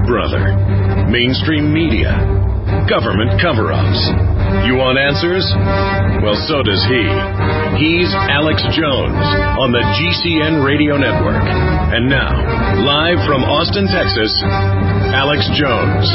Big Brother, mainstream media, government cover-ups. You want answers? Well, so does he. He's Alex Jones on the GCN Radio Network. And now, live from Austin, Texas, Alex Jones.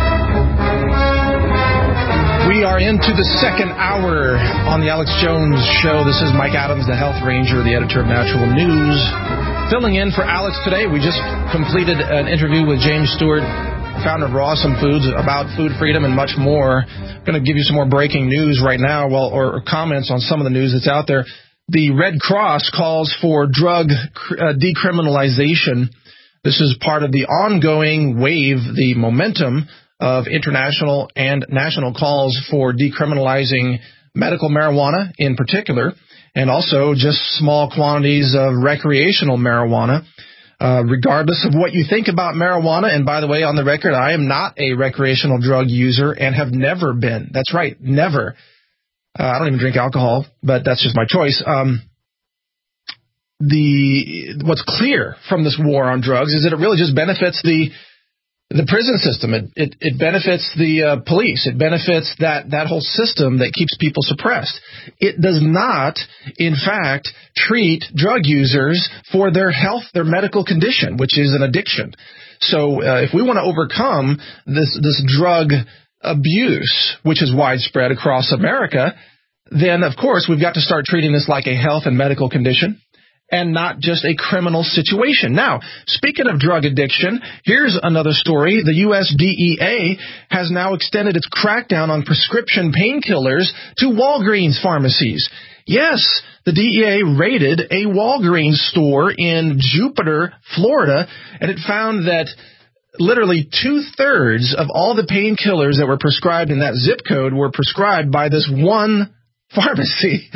We are into the second hour on the Alex Jones Show. This is Mike Adams, the Health Ranger, the editor of Natural News, filling in for Alex today. We just completed an interview with James Stewart, founder of Rawesome Foods, about food freedom and much more. I'm going to give you some more breaking news right now, or comments on some of the news that's out there. The Red Cross calls for drug decriminalization. This is part of the ongoing wave, the momentum of international and national calls for decriminalizing medical marijuana in particular, and also just small quantities of recreational marijuana. Regardless of what you think about marijuana, and by the way, on the record, I am not a recreational drug user and have never been. That's right, never. I don't even drink alcohol, but that's just my choice. What's clear from this war on drugs is that it really just benefits the prison system. It benefits the police. It benefits that whole system that keeps people suppressed. It does not, in fact, treat drug users for their health, their medical condition, which is an addiction. So if we want to overcome this drug abuse, which is widespread across America, then, of course, we've got to start treating this like a health and medical condition, and not just a criminal situation. Now, speaking of drug addiction, here's another story. The U.S. DEA has now extended its crackdown on prescription painkillers to Walgreens pharmacies. Yes, the DEA raided a Walgreens store in Jupiter, Florida, and it found that literally 2/3 of all the painkillers that were prescribed in that zip code were prescribed by this one pharmacy.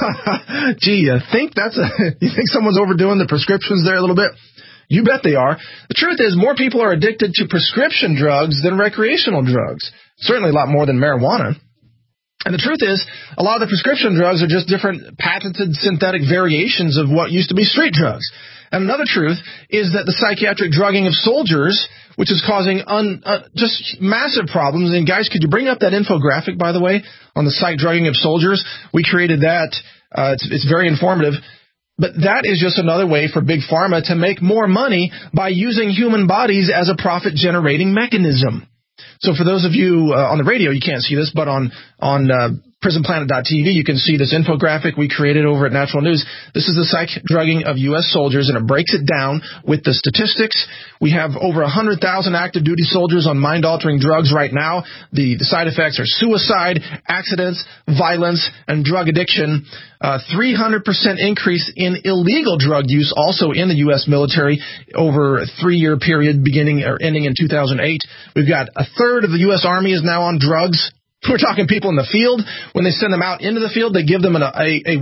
Gee, you think someone's overdoing the prescriptions there a little bit? You bet they are. The truth is, more people are addicted to prescription drugs than recreational drugs. Certainly a lot more than marijuana. And the truth is, a lot of the prescription drugs are just different patented synthetic variations of what used to be street drugs. And another truth is that the psychiatric drugging of soldiers, which is causing just massive problems. And guys, could you bring up that infographic, by the way, on the psych drugging of soldiers? We created that. It's very informative. But that is just another way for Big Pharma to make more money by using human bodies as a profit-generating mechanism. So for those of you on the radio, you can't see this, but on prisonplanet.tv, you can see this infographic we created over at Natural News. This is the psych drugging of U.S. soldiers, and it breaks it down with the statistics. We have over 100,000 active duty soldiers on mind-altering drugs right now. The side effects are suicide, accidents, violence, and drug addiction. 300% increase in illegal drug use also in the U.S. military over a 3-year period ending in 2008. We've got 1/3 of the U.S. Army is now on drugs. We're talking people in the field. When they send them out into the field, they give them a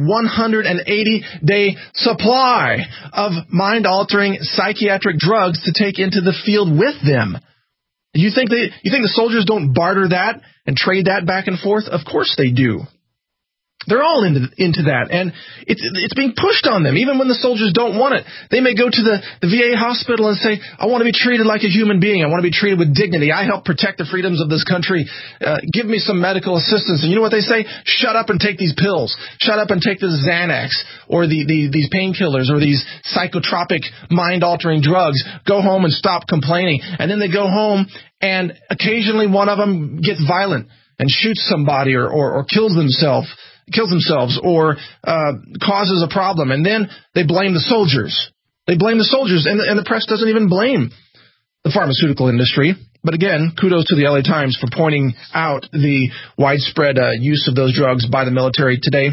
180-day supply of mind-altering psychiatric drugs to take into the field with them. You think the soldiers don't barter that and trade that back and forth? Of course they do. They're all into that, and it's being pushed on them, even when the soldiers don't want it. They may go to the VA hospital and say, I want to be treated like a human being. I want to be treated with dignity. I help protect the freedoms of this country. Give me some medical assistance. And you know what they say? Shut up and take these pills. Shut up and take this Xanax or these painkillers or these psychotropic mind-altering drugs. Go home and stop complaining. And then they go home, and occasionally one of them gets violent and shoots somebody or kills themselves or causes a problem, and then they blame the soldiers. And the press doesn't even blame the pharmaceutical industry. But again, kudos to the LA Times for pointing out the widespread use of those drugs by the military today.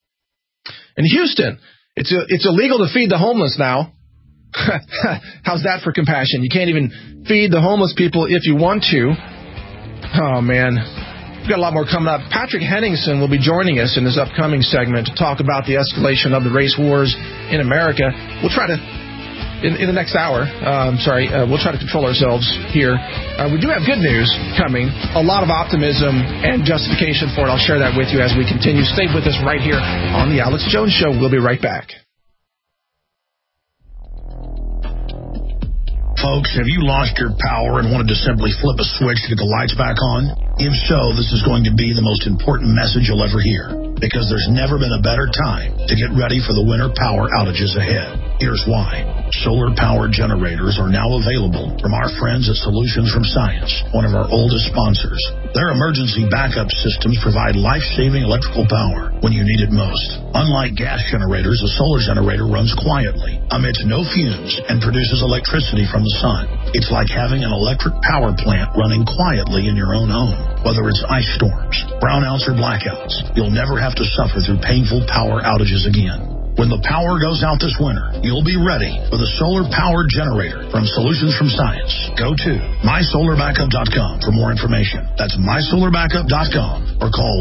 In Houston, it's illegal to feed the homeless now. How's that for compassion? You can't even feed the homeless people if you want to. Oh, man. We've got a lot more coming up. Patrick Henningsen will be joining us in this upcoming segment to talk about the escalation of the race wars in America. We'll try to, in the next hour, we'll try to control ourselves here. We do have good news coming, a lot of optimism and justification for it. I'll share that with you as we continue. Stay with us right here on The Alex Jones Show. We'll be right back. Folks, have you lost your power and wanted to simply flip a switch to get the lights back on? If so, this is going to be the most important message you'll ever hear, because there's never been a better time to get ready for the winter power outages ahead. Here's why. Solar-powered generators are now available from our friends at Solutions from Science, one of our oldest sponsors. Their emergency backup systems provide life-saving electrical power when you need it most. Unlike gas generators, a solar generator runs quietly, emits no fumes, and produces electricity from the sun. It's like having an electric power plant running quietly in your own home. Whether it's ice storms, brownouts, or blackouts, you'll never have to suffer through painful power outages again. When the power goes out this winter, you'll be ready with a solar-powered generator from Solutions from Science. Go to mysolarbackup.com for more information. That's mysolarbackup.com or call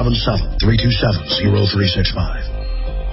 877-327-0365.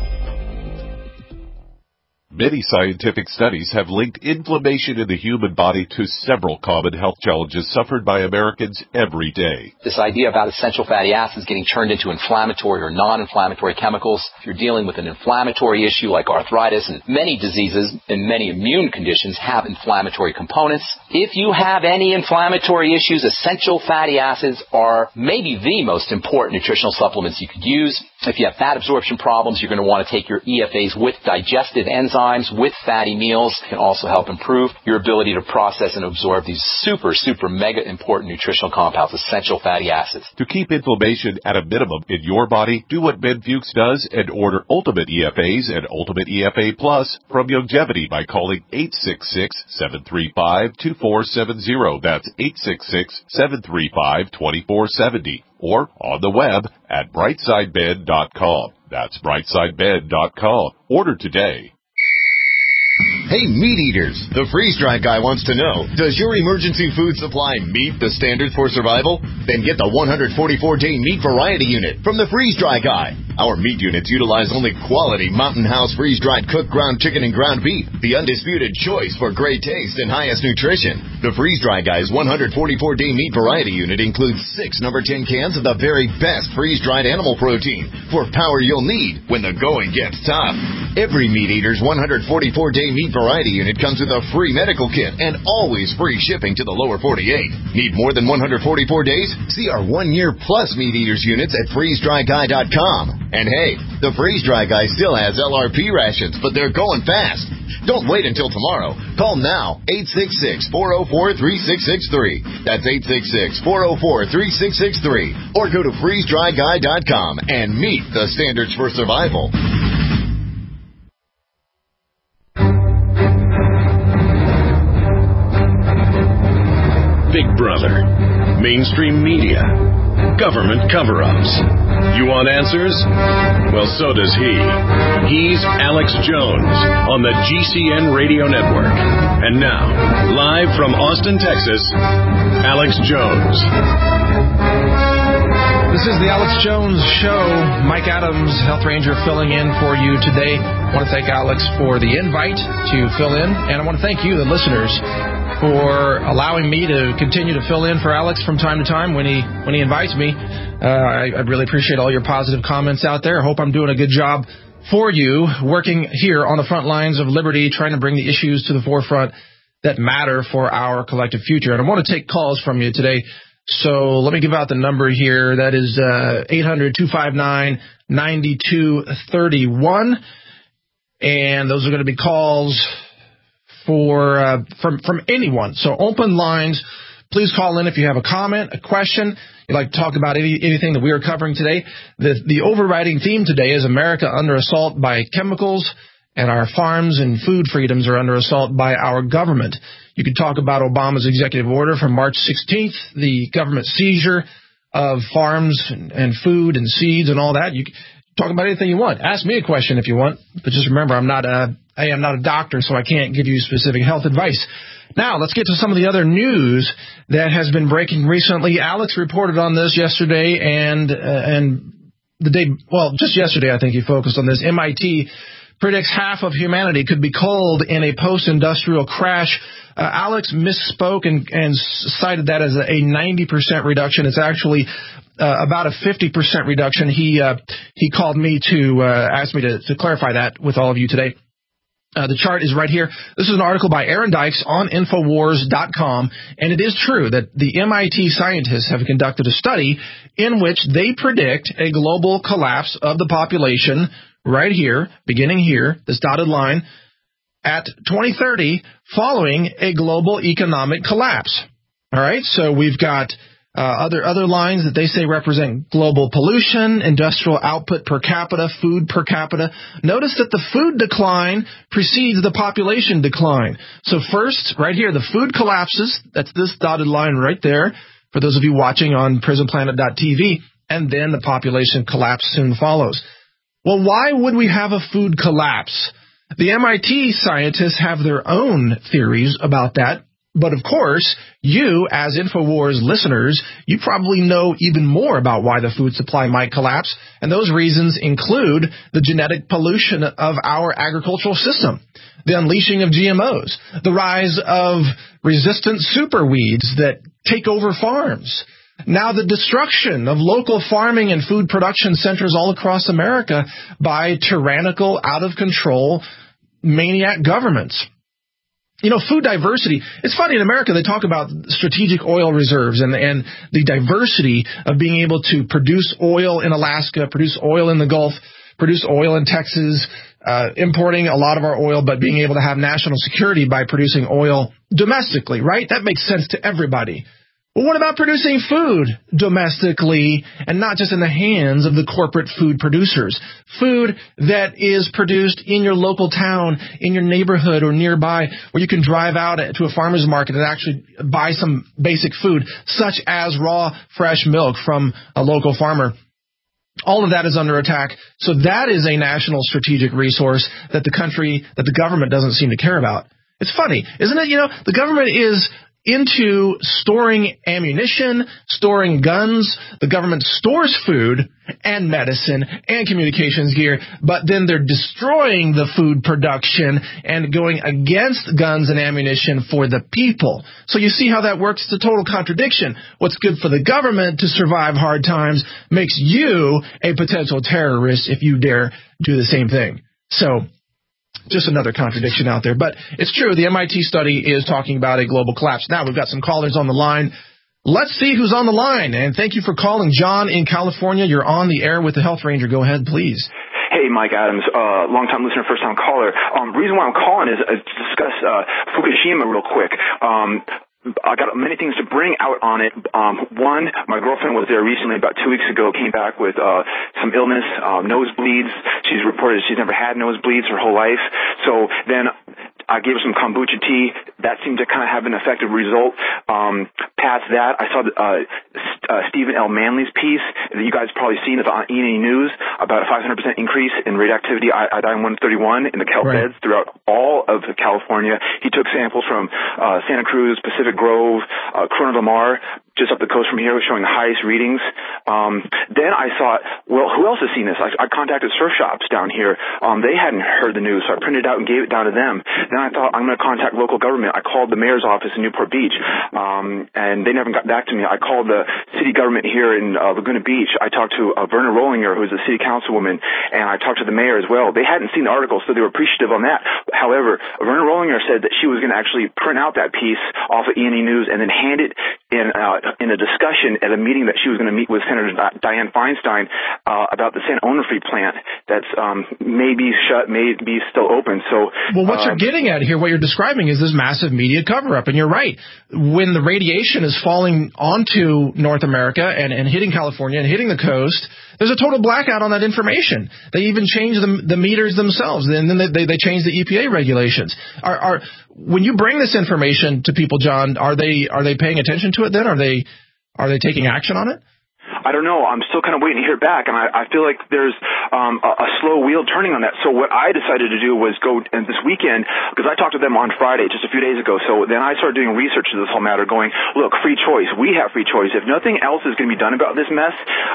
Many scientific studies have linked inflammation in the human body to several common health challenges suffered by Americans every day. This idea about essential fatty acids getting turned into inflammatory or non-inflammatory chemicals, if you're dealing with an inflammatory issue like arthritis, and many diseases and many immune conditions have inflammatory components. If you have any inflammatory issues, essential fatty acids are maybe the most important nutritional supplements you could use. If you have fat absorption problems, you're going to want to take your EFAs with digestive enzymes, with fatty meals. It can also help improve your ability to process and absorb these super mega important nutritional compounds, essential fatty acids. To keep inflammation at a minimum in your body, do what Ben Fuchs does and order Ultimate EFAs and Ultimate EFA Plus from Youngevity by calling 866-735-2470. That's 866-735-2470. Or on the web at brightsidebed.com. That's brightsidebed.com. Order today. Hey, meat eaters, the freeze-dried guy wants to know, does your emergency food supply meet the standards for survival? Then get the 144-day meat variety unit from the freeze-dry guy. Our meat units utilize only quality Mountain House freeze-dried cooked ground chicken and ground beef, the undisputed choice for great taste and highest nutrition. The freeze-dry guy's 144-day meat variety unit includes 6 number 10 cans of the very best freeze-dried animal protein for power you'll need when the going gets tough. Every meat eater's 144-day meat variety unit comes with a free medical kit and always free shipping to the lower 48. Need more than 144 days? See our 1-year plus meat eaters units at freezedryguy.com. And hey, the Freeze Dry Guy still has LRP rations, but they're going fast. Don't wait until tomorrow. Call now, 866-404-3663. That's 866-404-3663. Or go to freezedryguy.com and meet the standards for survival. Big Brother, mainstream media, government cover-ups. You want answers? Well, so does he. He's Alex Jones on the GCN Radio Network. And now, live from Austin, Texas, Alex Jones. This is the Alex Jones Show. Mike Adams, Health Ranger, filling in for you today. I want to thank Alex for the invite to fill in, and I want to thank you, the listeners, for allowing me to continue to fill in for Alex from time to time when he invites me. I really appreciate all your positive comments out there. I hope I'm doing a good job for you, working here on the front lines of liberty, trying to bring the issues to the forefront that matter for our collective future. And I want to take calls from you today. So let me give out the number here. That is 800-259-9231. And those are going to be calls from anyone. So open lines. Please call in if you have a comment, a question, you'd like to talk about anything that we are covering today. The overriding theme today is America under assault by chemicals, and our farms and food freedoms are under assault by our government. You can talk about Obama's executive order from March 16th, the government seizure of farms and food and seeds and all that. You can talk about anything you want. Ask me a question if you want, but just remember, I'm not a doctor, so I can't give you specific health advice. Now, let's get to some of the other news that has been breaking recently. Alex reported on this yesterday, and just yesterday, I think he focused on this. MIT predicts half of humanity could be culled in a post-industrial crash. Alex misspoke and cited that as a 90% reduction. It's actually about a 50% reduction. He called me to ask me to clarify that with all of you today. The chart is right here. This is an article by Aaron Dykes on Infowars.com, and it is true that the MIT scientists have conducted a study in which they predict a global collapse of the population right here, beginning here, this dotted line, at 2030 following a global economic collapse. All right, so we've got other lines that they say represent global pollution, industrial output per capita, food per capita. Notice that the food decline precedes the population decline. So first, right here, the food collapses. That's this dotted line right there, for those of you watching on prisonplanet.tv, and then the population collapse soon follows. Well, why would we have a food collapse? The MIT scientists have their own theories about that. But, of course, you, as InfoWars listeners, you probably know even more about why the food supply might collapse, and those reasons include the genetic pollution of our agricultural system, the unleashing of GMOs, the rise of resistant superweeds that take over farms, now the destruction of local farming and food production centers all across America by tyrannical, out-of-control, maniac governments. You know, food diversity, it's funny, in America they talk about strategic oil reserves and the diversity of being able to produce oil in Alaska, produce oil in the Gulf, produce oil in Texas, importing a lot of our oil, but being able to have national security by producing oil domestically, right? That makes sense to everybody. Well, what about producing food domestically and not just in the hands of the corporate food producers? Food that is produced in your local town, in your neighborhood or nearby, where you can drive out to a farmer's market and actually buy some basic food, such as raw, fresh milk from a local farmer. All of that is under attack. So that is a national strategic resource that the government doesn't seem to care about. It's funny, isn't it? You know, the government is into storing ammunition, storing guns. The government stores food and medicine and communications gear, but then they're destroying the food production and going against guns and ammunition for the people. So you see how that works? It's a total contradiction. What's good for the government to survive hard times makes you a potential terrorist if you dare do the same thing. So just another contradiction out there. But it's true. The MIT study is talking about a global collapse. Now, we've got some callers on the line. Let's see who's on the line. And thank you for calling. John in California, you're on the air with the Health Ranger. Go ahead, please. Hey, Mike Adams, long-time listener, first-time caller. Reason why I'm calling is to discuss Fukushima real quick. I got many things to bring out on it. One, my girlfriend was there recently, about 2 weeks ago, came back with some illness, nosebleeds. She's reported she's never had nosebleeds her whole life. So then I gave her some kombucha tea. That seemed to kind of have an effective result. Past that, I saw Stephen L. Manley's piece that you guys probably seen. It's on E&E News about a 500% increase in radioactivity iodine-131 in the kelp beds throughout all of California. He took samples from Santa Cruz, Pacific Grove, Corona del Mar, just up the coast from here, was showing the highest readings. Then I thought, well, who else has seen this? I contacted surf shops down here. They hadn't heard the news, so I printed it out and gave it down to them. Then I thought, I'm going to contact local government. I called the mayor's office in Newport Beach, and they never got back to me. I called the city government here in Laguna Beach. I talked to Verna Rollinger, who's a city councilwoman, and I talked to the mayor as well. They hadn't seen the article, so they were appreciative on that. However, Verna Rollinger said that she was going to actually print out that piece off of E&E News and then hand it in a discussion at a meeting that she was going to meet with Senator Dianne Feinstein about the San Onofre plant that's maybe shut, maybe still open. So, well, what you're getting at here, what you're describing is this massive media cover-up, and you're right. When the radiation is falling onto North America and hitting California and hitting the coast, there's a total blackout on that information. They even change the meters themselves, and then they change the EPA regulations. When you bring this information to people, John, are they paying attention to it then? Are they taking action on it? I don't know. I'm still kind of waiting to hear back, and I feel like there's a slow wheel turning on that. So what I decided to do was go this weekend, because I talked to them on Friday, just a few days ago. So then I started doing research to this whole matter, going, look, free choice. We have free choice. If nothing else is going to be done about this mess,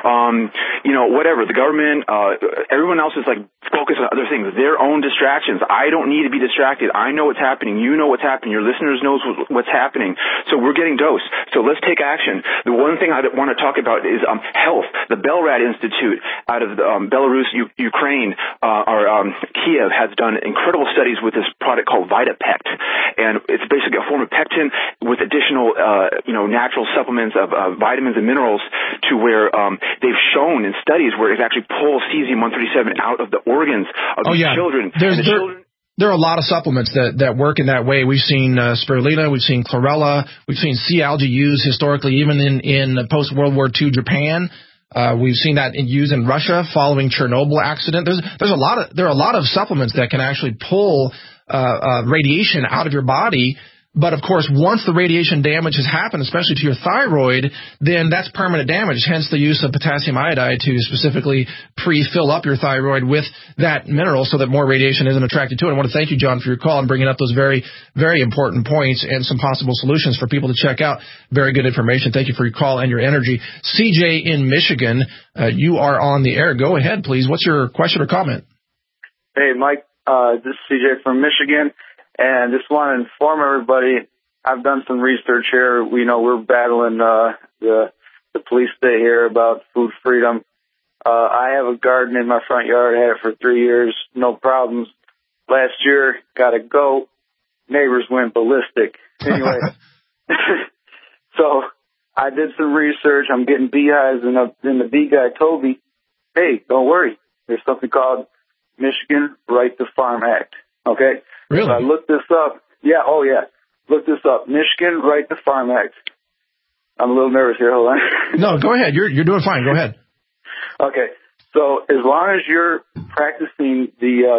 whatever. The government, everyone else is like focused on other things, their own distractions. I don't need to be distracted. I know what's happening. You know what's happening. Your listeners knows what's happening. So we're getting dosed. So let's take action. The one thing I want to talk about is health. The Belrad Institute out of Belarus, Ukraine, or Kiev has done incredible studies with this product called Vitapect, and it's basically a form of pectin with additional, natural supplements of vitamins and minerals, to where they've shown in studies where it actually pulls cesium-137 out of the organs of these children. There are a lot of supplements that work in that way. We've seen spirulina, we've seen chlorella, we've seen sea algae used historically, even in post-World War II Japan. We've seen that used in Russia following Chernobyl accident. There are a lot of supplements that can actually pull radiation out of your body. But, of course, once the radiation damage has happened, especially to your thyroid, then that's permanent damage, hence the use of potassium iodide to specifically pre-fill up your thyroid with that mineral so that more radiation isn't attracted to it. I want to thank you, John, for your call and bringing up those very, very important points and some possible solutions for people to check out. Very good information. Thank you for your call and your energy. CJ in Michigan, you are on the air. Go ahead, please. What's your question or comment? Hey, Mike. This is CJ from Michigan. And just want to inform everybody, I've done some research here. We know we're battling the police state here about food freedom. I have a garden in my front yard. I had it for 3 years, no problems. Last year, got a goat. Neighbors went ballistic. Anyway, so I did some research. I'm getting beehives, and the bee guy told me, hey, don't worry. There's something called Michigan Right to Farm Act. Okay? Really? So I looked this up. Yeah, look this up. Michigan Right to Farm Act. I'm a little nervous here. Hold on. No, go ahead. You're doing fine. Go ahead. Okay. So as long as you're practicing the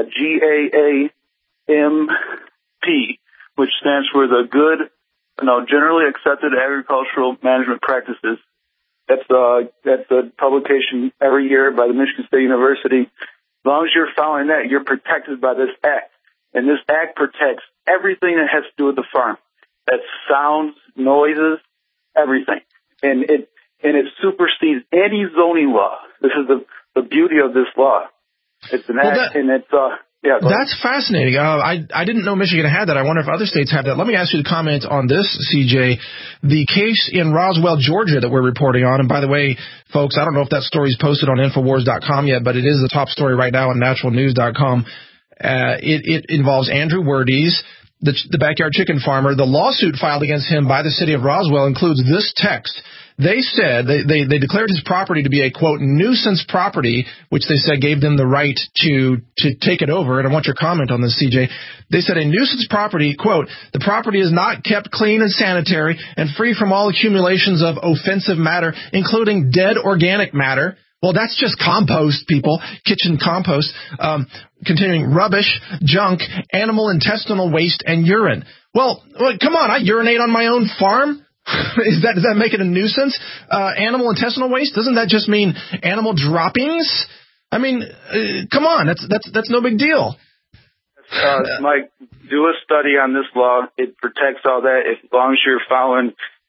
GAAMP, which stands for the Good, Generally Accepted Agricultural Management Practices, that's a publication every year by the Michigan State University. As long as you're following that, you're protected by this act. And this act protects everything that has to do with the farm. That's sounds, noises, everything. And it supersedes any zoning law. This is the beauty of this law. It's an act, and it's that's fascinating. I didn't know Michigan had that. I wonder if other states have that. Let me ask you to comment on this, CJ. The case in Roswell, Georgia that we're reporting on, and by the way, folks, I don't know if that story's posted on Infowars.com yet, but it is the top story right now on naturalnews.com. It involves Andrew Werdes, the backyard chicken farmer. The lawsuit filed against him by the city of Roswell includes this text. They said they declared his property to be a, quote, nuisance property, which they said gave them the right to take it over. And I want your comment on this, CJ. They said a nuisance property, quote, the property is not kept clean and sanitary and free from all accumulations of offensive matter, including dead organic matter. Well, that's just compost, people, kitchen compost, continuing rubbish, junk, animal intestinal waste, and urine. Well, come on, I urinate on my own farm? Does that make it a nuisance? Animal intestinal waste? Doesn't that just mean animal droppings? I mean, come on, that's no big deal. Mike, do a study on this law. It protects all that as long as you're following,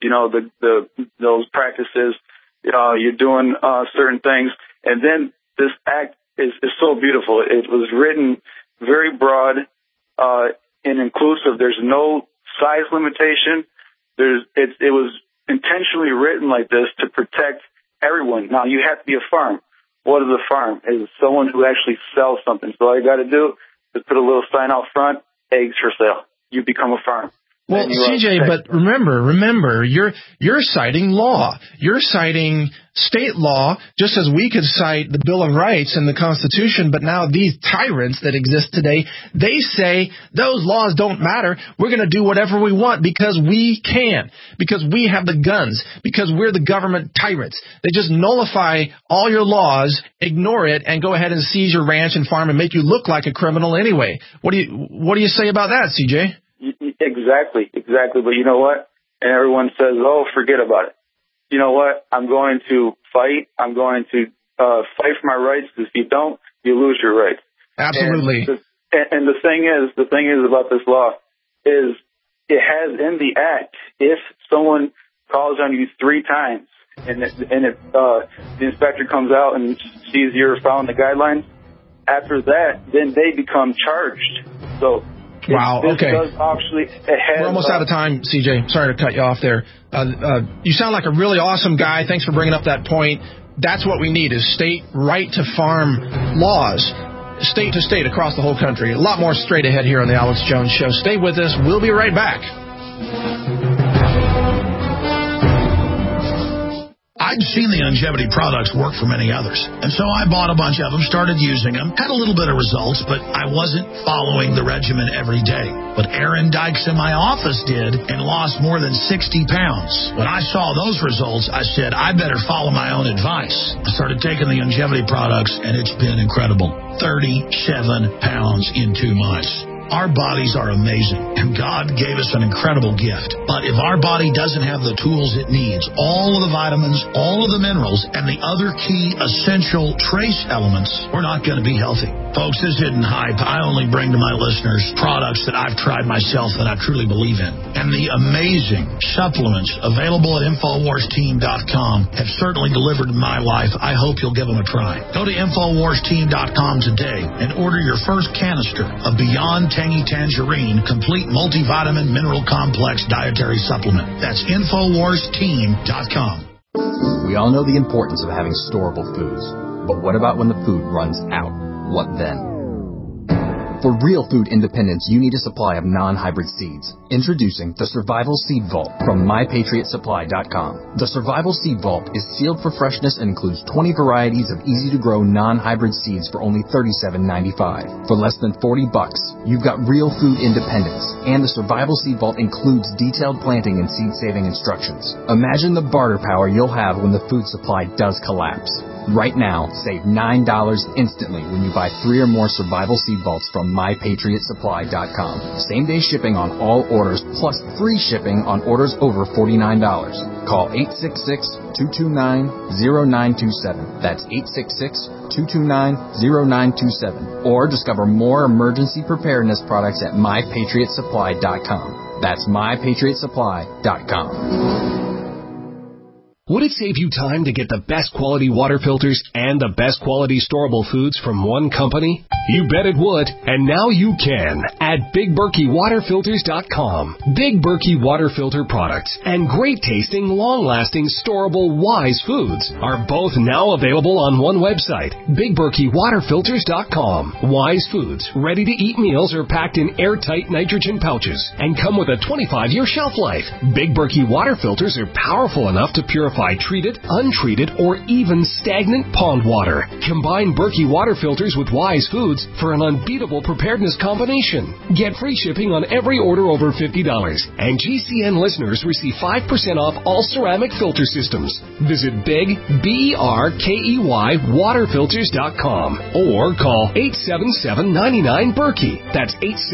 those practices. You're doing certain things, and then this act is so beautiful. It was written very broad and inclusive. There's no size limitation. It was intentionally written like this to protect everyone. Now, you have to be a farm. What is a farm? It's someone who actually sells something. So all you got to do is put a little sign out front, eggs for sale. You become a farm. Well, CJ, but remember, you're citing law. You're citing state law, just as we could cite the Bill of Rights and the Constitution, but now these tyrants that exist today, they say those laws don't matter. We're going to do whatever we want because we can, because we have the guns, because we're the government tyrants. They just nullify all your laws, ignore it, and go ahead and seize your ranch and farm and make you look like a criminal anyway. What do you say about that, CJ? Exactly. But you know what? And everyone says, oh, forget about it. You know what? I'm going to fight. I'm going to fight for my rights, because if you don't, you lose your rights. Absolutely. And the thing is about this law is it has in the act, if someone calls on you 3 times and the inspector comes out and sees you're following the guidelines, after that, then they become charged. So Wow, okay. We're almost out of time, CJ. Sorry to cut you off there. You sound like a really awesome guy. Thanks for bringing up that point. That's what we need is state right-to-farm laws, state to state across the whole country. A lot more straight ahead here on the Alex Jones Show. Stay with us. We'll be right back. I'd seen the longevity products work for many others, and so I bought a bunch of them, started using them, had a little bit of results, but I wasn't following the regimen every day. But Aaron Dykes in my office did and lost more than 60 pounds. When I saw those results, I said, I better follow my own advice. I started taking the longevity products, and it's been incredible. 37 pounds in 2 months. Our bodies are amazing, and God gave us an incredible gift. But if our body doesn't have the tools it needs, all of the vitamins, all of the minerals, and the other key essential trace elements, we're not going to be healthy. Folks, this isn't hype. I only bring to my listeners products that I've tried myself that I truly believe in. And the amazing supplements available at InfoWarsTeam.com have certainly delivered in my life. I hope you'll give them a try. Go to InfoWarsTeam.com today and order your first canister of Beyond Tangy Tangerine Complete Multivitamin Mineral Complex Dietary Supplement. That's InfoWarsTeam.com. We all know the importance of having storable foods. But what about when the food runs out? What then? For real food independence, you need a supply of non-hybrid seeds. Introducing the Survival Seed Vault from MyPatriotSupply.com. The Survival Seed Vault is sealed for freshness and includes 20 varieties of easy-to-grow non-hybrid seeds for only $37.95. For less than $40, you've got real food independence. And the Survival Seed Vault includes detailed planting and seed-saving instructions. Imagine the barter power you'll have when the food supply does collapse. Right now, save $9 instantly when you buy 3 or more Survival Seed Vaults from MyPatriotSupply.com. Same-day shipping on all orders, plus free shipping on orders over $49. Call 866-229-0927. That's 866-229-0927. Or discover more emergency preparedness products at MyPatriotSupply.com. That's MyPatriotSupply.com. Would it save you time to get the best quality water filters and the best quality storable foods from one company? You bet it would, and now you can at BigBerkeyWaterFilters.com. Big Berkey water filter products and great tasting, long-lasting, storable Wise foods are both now available on one website, BigBerkeyWaterFilters.com. Wise foods, ready-to-eat meals are packed in airtight nitrogen pouches and come with a 25-year shelf life. Big Berkey water filters are powerful enough to purify treated, untreated, or even stagnant pond water. Combine Berkey water filters with Wise foods for an unbeatable preparedness combination. Get free shipping on every order over $50, and GCN listeners receive 5% off all ceramic filter systems. Visit Big, BERKEY, waterfilters.com or call 877-99-BERKEY. That's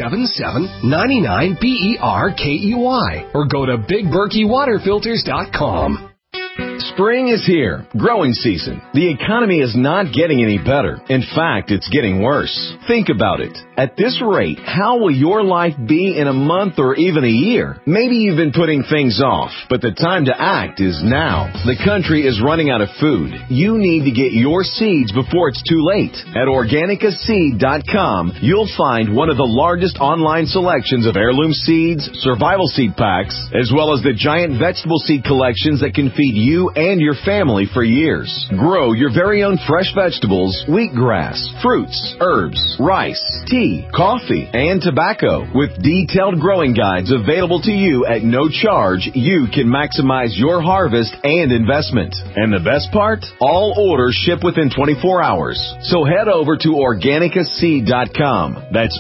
877-99-BERKEY, or go to BigBerkeyWaterFilters.com. Spring is here. Growing season. The economy is not getting any better. In fact, it's getting worse. Think about it. At this rate, how will your life be in a month or even a year? Maybe you've been putting things off, but the time to act is now. The country is running out of food. You need to get your seeds before it's too late. At OrganicaSeed.com, you'll find one of the largest online selections of heirloom seeds, survival seed packs, as well as the giant vegetable seed collections that can feed you and your family for years. Grow your very own fresh vegetables, wheatgrass, fruits, herbs, rice, tea, coffee, and tobacco. With detailed growing guides available to you at no charge, you can maximize your harvest and investment. And the best part? All orders ship within 24 hours. So head over to OrganicaSeed.com. That's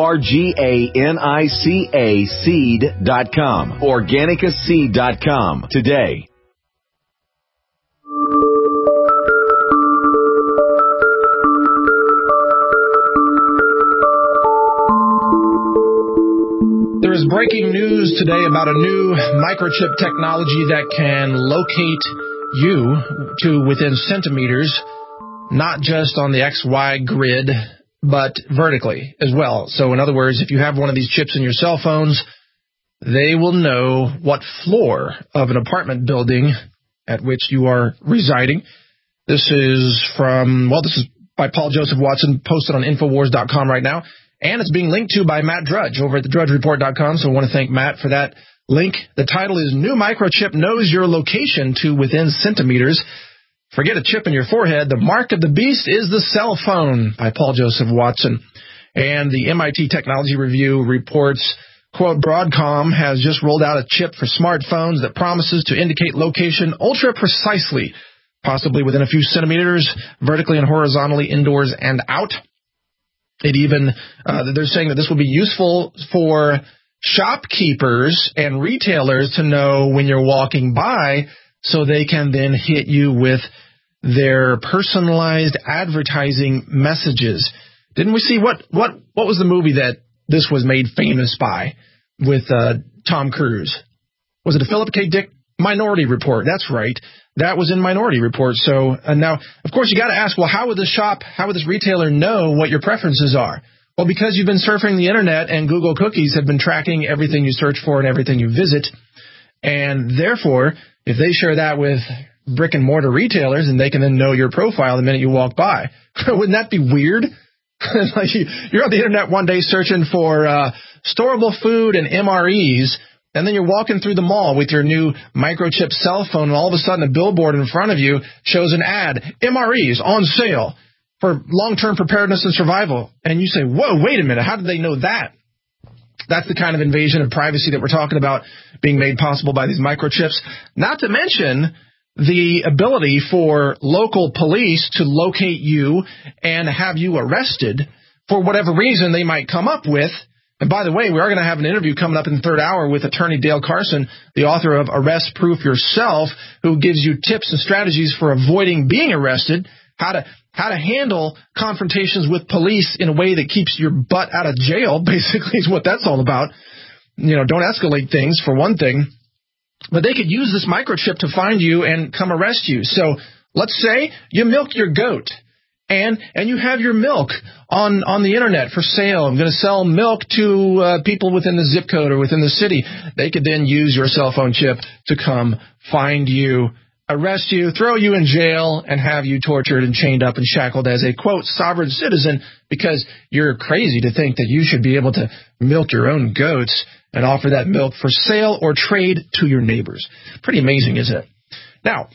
ORGANICA seed.com. OrganicaSeed.com today. There is breaking news today about a new microchip technology that can locate you to within centimeters, not just on the XY grid, but vertically as well. So in other words, if you have one of these chips in your cell phones, they will know what floor of an apartment building at which you are residing. This is by Paul Joseph Watson, posted on Infowars.com right now. And it's being linked to by Matt Drudge over at thedrudgereport.com, so I want to thank Matt for that link. The title is New Microchip Knows Your Location to Within Centimeters. Forget a chip in your forehead. The mark of the beast is the cell phone by Paul Joseph Watson. And the MIT Technology Review reports, quote, Broadcom has just rolled out a chip for smartphones that promises to indicate location ultra-precisely, possibly within a few centimeters, vertically and horizontally, indoors and out. It even, they're saying that this will be useful for shopkeepers and retailers to know when you're walking by so they can then hit you with their personalized advertising messages. Didn't we see what was the movie that this was made famous by with Tom Cruise? Was it a Philip K. Dick? Minority Report. That's right. That was in Minority Report. So now, of course, you got to ask, well, how would this retailer know what your preferences are? Well, because you've been surfing the internet and Google cookies have been tracking everything you search for and everything you visit. And therefore, if they share that with brick and mortar retailers, and they can then know your profile the minute you walk by, wouldn't that be weird? Like you're on the internet one day searching for storable food and MREs, and then you're walking through the mall with your new microchip cell phone, and all of a sudden a billboard in front of you shows an ad, MREs on sale for long-term preparedness and survival. And you say, whoa, wait a minute, how did they know that? That's the kind of invasion of privacy that we're talking about being made possible by these microchips. Not to mention the ability for local police to locate you and have you arrested for whatever reason they might come up with. And by the way, we are going to have an interview coming up in the third hour with attorney Dale Carson, the author of Arrest Proof Yourself, who gives you tips and strategies for avoiding being arrested, how to handle confrontations with police in a way that keeps your butt out of jail, basically is what that's all about. You know, don't escalate things, for one thing. But they could use this microchip to find you and come arrest you. So let's say you milk your goat. And you have your milk on the internet for sale. I'm going to sell milk to people within the zip code or within the city. They could then use your cell phone chip to come find you, arrest you, throw you in jail, and have you tortured and chained up and shackled as a, quote, sovereign citizen because you're crazy to think that you should be able to milk your own goats and offer that milk for sale or trade to your neighbors. Pretty amazing, isn't it? Now,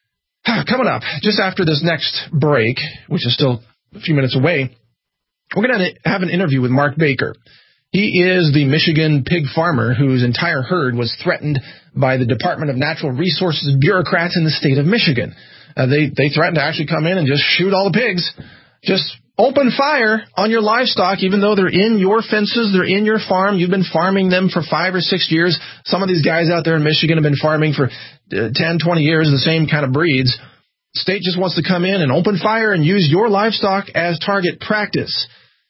coming up, just after this next break, which is still a few minutes away, we're going to have an interview with Mark Baker. He is the Michigan pig farmer whose entire herd was threatened by the Department of Natural Resources bureaucrats in the state of Michigan. They threatened to actually come in and just shoot all the pigs. Just open fire on your livestock, even though they're in your fences, they're in your farm. You've been farming them for 5 or 6 years. Some of these guys out there in Michigan have been farming for 10, 20 years, the same kind of breeds. The state just wants to come in and open fire and use your livestock as target practice.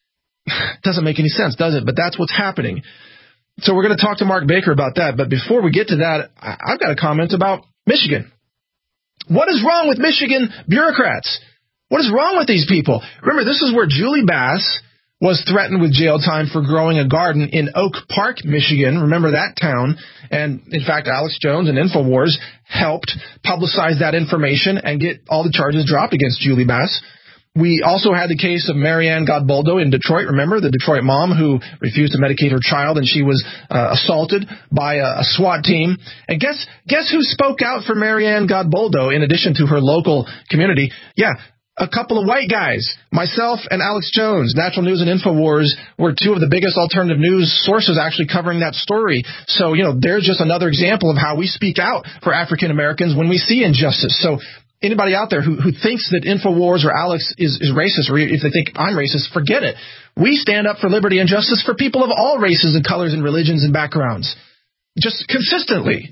Doesn't make any sense, does it? But that's what's happening. So we're going to talk to Mark Baker about that. But before we get to that, I've got a comment about Michigan. What is wrong with Michigan bureaucrats? What is wrong with these people? Remember, this is where Julie Bass was threatened with jail time for growing a garden in Oak Park, Michigan. Remember that town. And, in fact, Alex Jones and InfoWars helped publicize that information and get all the charges dropped against Julie Bass. We also had the case of Marianne Godboldo in Detroit. Remember, the Detroit mom who refused to medicate her child, and she was assaulted by a SWAT team. And guess who spoke out for Marianne Godboldo in addition to her local community? Yeah, a couple of white guys. Myself and Alex Jones, Natural News and InfoWars, were two of the biggest alternative news sources actually covering that story. So, there's just another example of how we speak out for African Americans when we see injustice. So anybody out there who thinks that InfoWars or Alex is racist, or if they think I'm racist, forget it. We stand up for liberty and justice for people of all races and colors and religions and backgrounds. Just consistently.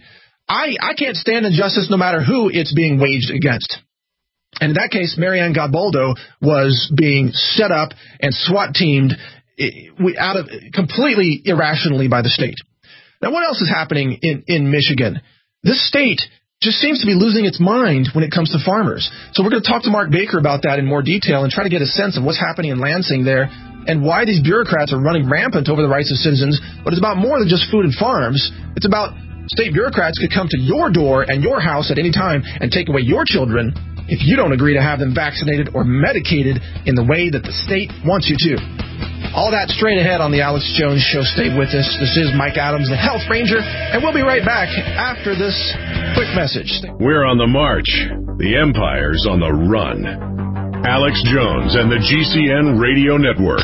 I can't stand injustice no matter who it's being waged against. And in that case, Marianne Godboldo was being set up and SWAT-teamed completely irrationally by the state. Now, what else is happening in Michigan? This state just seems to be losing its mind when it comes to farmers. So we're going to talk to Mark Baker about that in more detail and try to get a sense of what's happening in Lansing there and why these bureaucrats are running rampant over the rights of citizens. But it's about more than just food and farms. It's about state bureaucrats could come to your door and your house at any time and take away your children if you don't agree to have them vaccinated or medicated in the way that the state wants you to. All that straight ahead on the Alex Jones Show. Stay with us. This is Mike Adams, the Health Ranger, and we'll be right back after this quick message. We're on the march. The empire's on the run. Alex Jones and the GCN Radio Network.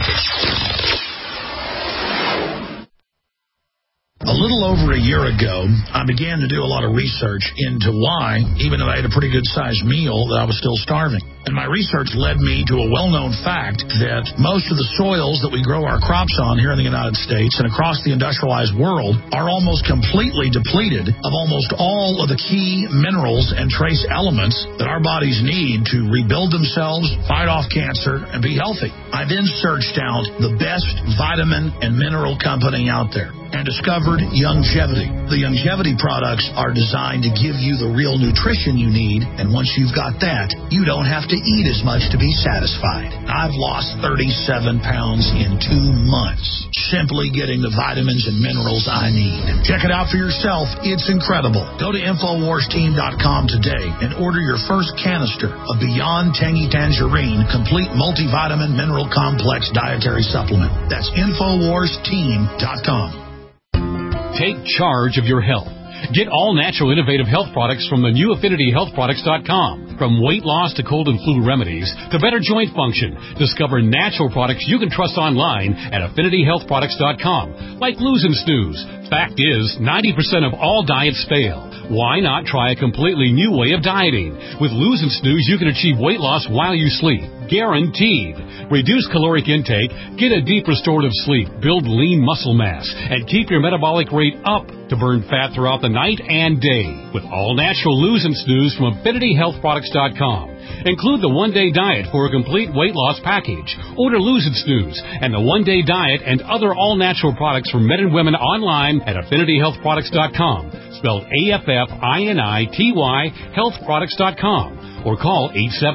A little over a year ago, I began to do a lot of research into why, even though I had a pretty good-sized meal, that I was still starving. And my research led me to a well-known fact that most of the soils that we grow our crops on here in the United States and across the industrialized world are almost completely depleted of almost all of the key minerals and trace elements that our bodies need to rebuild themselves, fight off cancer, and be healthy. I then searched out the best vitamin and mineral company out there and discovered Youngevity. The Youngevity products are designed to give you the real nutrition you need, and once you've got that, you don't have to eat as much to be satisfied. I've lost 37 pounds in 2 months, simply getting the vitamins and minerals I need. Check it out for yourself. It's incredible. Go to InfoWarsTeam.com today and order your first canister of Beyond Tangy Tangerine Complete Multivitamin Mineral Complex Dietary Supplement. That's InfoWarsTeam.com. Take charge of your health. Get all natural innovative health products from the new AffinityHealthProducts.com. From weight loss to cold and flu remedies to better joint function, discover natural products you can trust online at AffinityHealthProducts.com, like Lose and Snooze. Fact is, 90% of all diets fail. Why not try a completely new way of dieting? With Lose and Snooze, you can achieve weight loss while you sleep. Guaranteed. Reduce caloric intake, get a deep restorative sleep, build lean muscle mass, and keep your metabolic rate up to burn fat throughout the night and day. With all natural Lose and Snooze from AffinityHealthProducts.com. Include the one-day diet for a complete weight loss package. Order Lose and Snooze and the one-day diet and other all-natural products for men and women online at AffinityHealthProducts.com. Spelled AFFINITY, healthproducts.com. Or call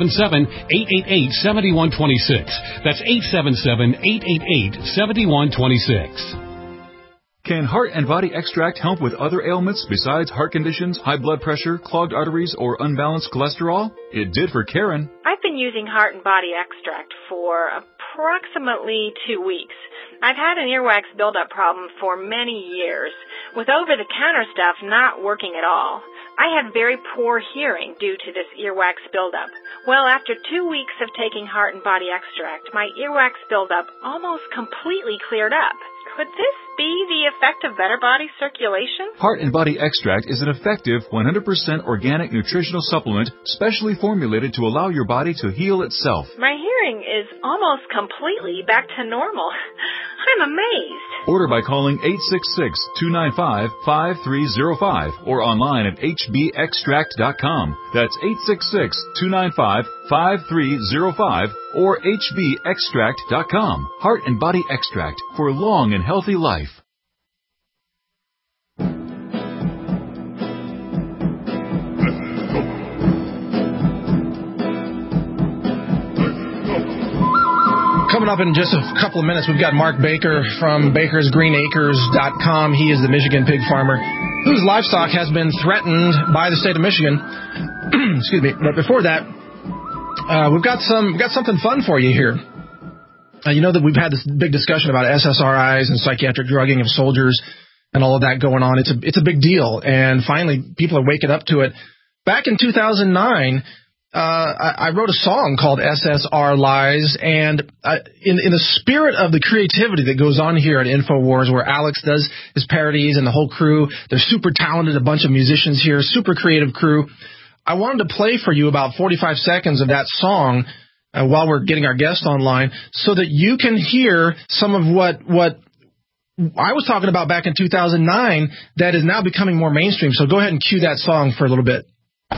877-888-7126. That's 877-888-7126. Can Heart and Body Extract help with other ailments besides heart conditions, high blood pressure, clogged arteries, or unbalanced cholesterol? It did for Karen. I've been using Heart and Body Extract for approximately 2 weeks. I've had an earwax buildup problem for many years, with over-the-counter stuff not working at all. I had very poor hearing due to this earwax buildup. Well, after 2 weeks of taking Heart and Body Extract, my earwax buildup almost completely cleared up. Could this be the effect of better body circulation? Heart and Body Extract is an effective 100% organic nutritional supplement specially formulated to allow your body to heal itself. My hearing is almost completely back to normal. I'm amazed. Order by calling 866-295-5305 or online at hbextract.com. That's 866-295-5305 or hbextract.com. Heart and Body Extract for a long and healthy life. Coming up in just a couple of minutes, we've got Mark Baker from bakersgreenacres.com. He is the Michigan pig farmer whose livestock has been threatened by the state of Michigan. Excuse me. But before that, we've got something fun for you here. You know that we've had this big discussion about SSRIs and psychiatric drugging of soldiers and all of that going on. It's a big deal, and finally people are waking up to it. Back in 2009. I wrote a song called SSR Lies, and in the spirit of the creativity that goes on here at InfoWars, where Alex does his parodies and the whole crew, they're super talented, a bunch of musicians here, super creative crew. I wanted to play for you about 45 seconds of that song while we're getting our guest online so that you can hear some of what I was talking about back in 2009 that is now becoming more mainstream. So go ahead and cue that song for a little bit.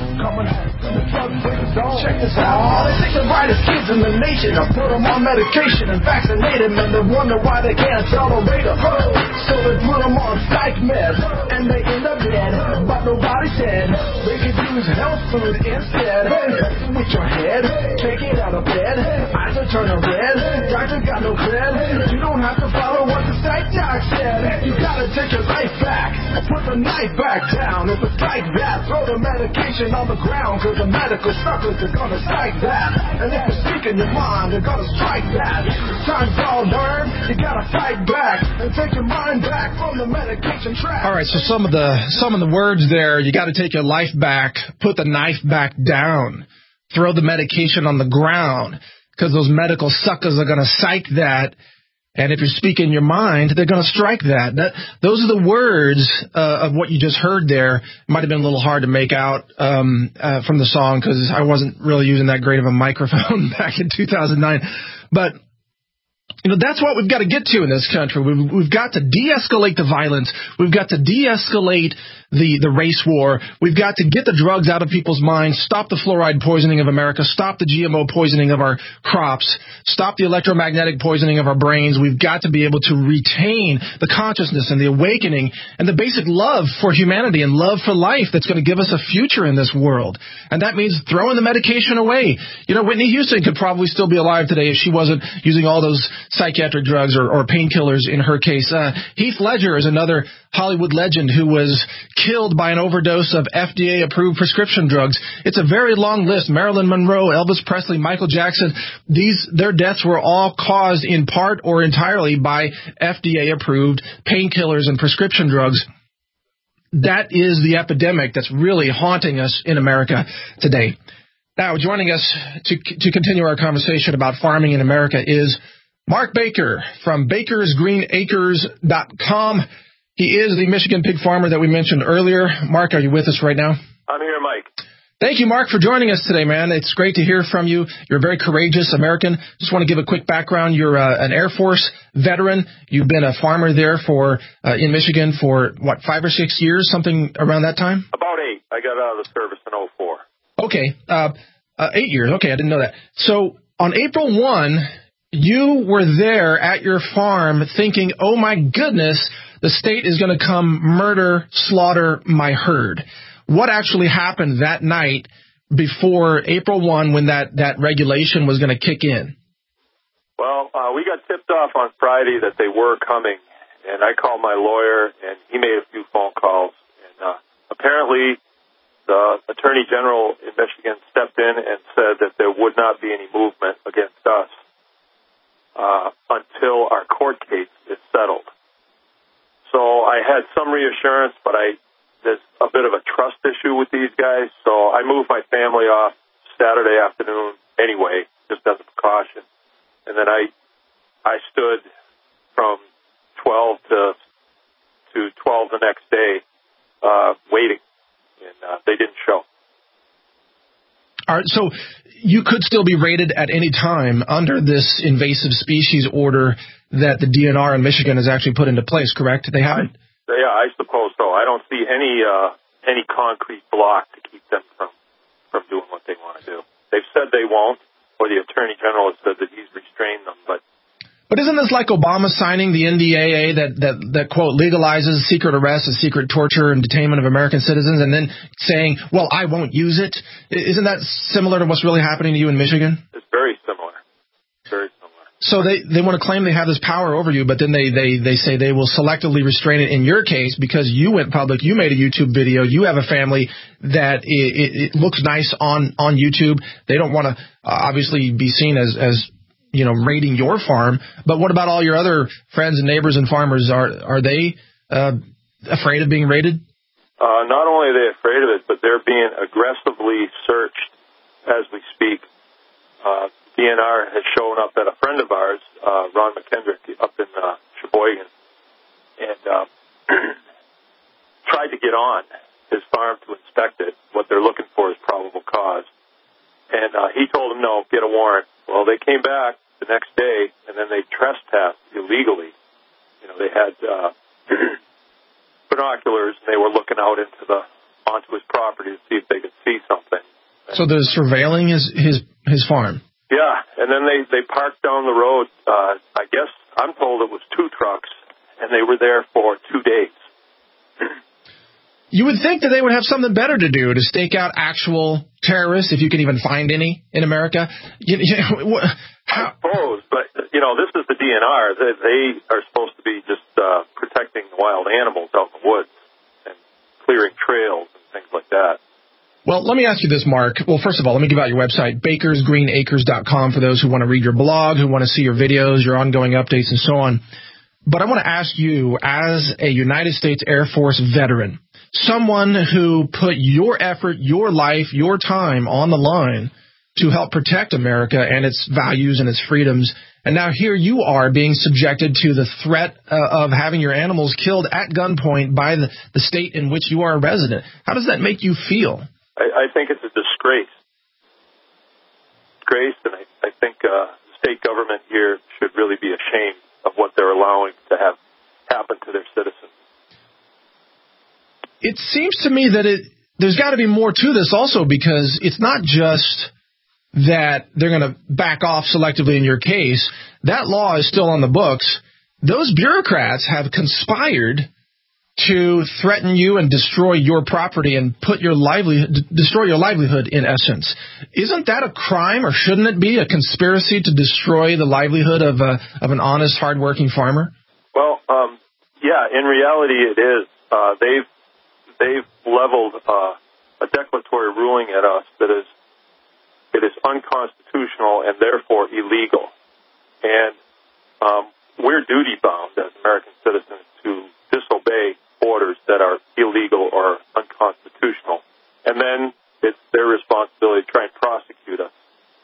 Check this out. They think the brightest kids in the nation. I put them on medication and vaccinate them, and they wonder why they can't tolerate them. So they put them on psych meds, and they end up dead. But nobody said they could use health food instead. Messing with your head, can't get out of bed. Eyes are turning red. Doctor got no cred. You don't have to follow what the psych doc said. You gotta take your life back. Put the knife back down. If it's like that, throw the medication on the ground, cause the medical suckers are gonna strike that. And if you're speaking your mind, they're gonna strike that. Time's all learned, you gotta fight back and take your mind back from the medication track. All right, so some of the words there, you got to take your life back, put the knife back down, throw the medication on the ground, because those medical suckers are going to psych that. And if you're speaking your mind, they're going to strike that. Those are the words of what you just heard there. It might have been a little hard to make out from the song because I wasn't really using that great of a microphone back in 2009. But that's what we've got to get to in this country. We've got to de-escalate the violence. We've got to de-escalate the race war. We've got to get the drugs out of people's minds, stop the fluoride poisoning of America, stop the GMO poisoning of our crops, stop the electromagnetic poisoning of our brains. We've got to be able to retain the consciousness and the awakening and the basic love for humanity and love for life that's going to give us a future in this world. And that means throwing the medication away. Whitney Houston could probably still be alive today if she wasn't using all those psychiatric drugs or painkillers in her case. Heath Ledger is another Hollywood legend who was killed by an overdose of FDA-approved prescription drugs. It's a very long list. Marilyn Monroe, Elvis Presley, Michael Jackson, their deaths were all caused in part or entirely by FDA-approved painkillers and prescription drugs. That is the epidemic that's really haunting us in America today. Now, joining us to continue our conversation about farming in America is Mark Baker from bakersgreenacres.com. He is the Michigan pig farmer that we mentioned earlier. Mark, are you with us right now? I'm here, Mike. Thank you, Mark, for joining us today, man. It's great to hear from you. You're a very courageous American. Just want to give a quick background. You're an Air Force veteran. You've been a farmer there in Michigan for, 5 or 6 years, something around that time? About 8. I got out of the service in 2004. Okay, 8 years. Okay, I didn't know that. So on April 1, you were there at your farm thinking, oh, my goodness, the state is going to come slaughter my herd. What actually happened that night before April 1 when that regulation was going to kick in? Well, we got tipped off on Friday that they were coming, and I called my lawyer, and he made a few phone calls. And apparently the Attorney General in Michigan stepped in and said that there would not be any movement against us until our court case is settled. So I had some reassurance, but there's a bit of a trust issue with these guys. So I moved my family off Saturday afternoon anyway, just as a precaution. And then I stood from 12 to 12 the next day waiting, and they didn't show. All right, so you could still be raided at any time under this invasive species order that the DNR in Michigan has actually put into place, correct? They haven't? Yeah, I suppose so. I don't see any concrete block to keep them from doing what they want to do. They've said they won't, or the Attorney General has said that he's restrained them, But isn't this like Obama signing the NDAA that quote, legalizes secret arrest and secret torture and detainment of American citizens and then saying, well, I won't use it? Isn't that similar to what's really happening to you in Michigan? It's very similar. Very similar. So they want to claim they have this power over you, but then they say they will selectively restrain it in your case because you went public, you made a YouTube video, you have a family that it looks nice on YouTube. They don't want to obviously be seen as raiding your farm, but what about all your other friends and neighbors and farmers? Are they afraid of being raided? Not only are they afraid of it, but they're being aggressively searched as we speak. DNR has shown up at a friend of ours, Ron McKendrick, up in Sheboygan, and tried to get on his farm to inspect it. What they're looking for is probable cause. And he told them, no, get a warrant. Well, they came back the next day, and then they trespassed illegally. They had binoculars, and they were looking out onto his property to see if they could see something. So they're surveilling his farm? Yeah, and then they parked down the road. I guess I'm told it was 2 trucks, and they were there for 2 days. You would think that they would have something better to do to stake out actual terrorists, if you can even find any in America. I suppose, but, this is the DNR. They are supposed to be just protecting the wild animals out in the woods. trails and things like that. Well, let me ask you this, Mark. Well, first of all, let me give out your website, bakersgreenacres.com, for those who want to read your blog, who want to see your videos, your ongoing updates, and so on. But I want to ask you, as a United States Air Force veteran, someone who put your effort, your life, your time on the line to help protect America and its values and its freedoms, and now here you are being subjected to the threat of having your animals killed at gunpoint by the state in which you are a resident. How does that make you feel? I think it's a disgrace. And I think the state government here should really be ashamed of what they're allowing to have happen to their citizens. It seems to me that there's got to be more to this also, because it's not just that they're going to back off selectively in your case. That law is still on the books. Those bureaucrats have conspired to threaten you and destroy your property and destroy your livelihood, in essence. Isn't that a crime, or shouldn't it be a conspiracy to destroy the livelihood of an honest, hardworking farmer? Well, yeah, in reality it is. They've leveled a declaratory ruling at us that it is unconstitutional and therefore illegal. And we're duty-bound as American citizens to disobey orders that are illegal or unconstitutional. And then it's their responsibility to try and prosecute us.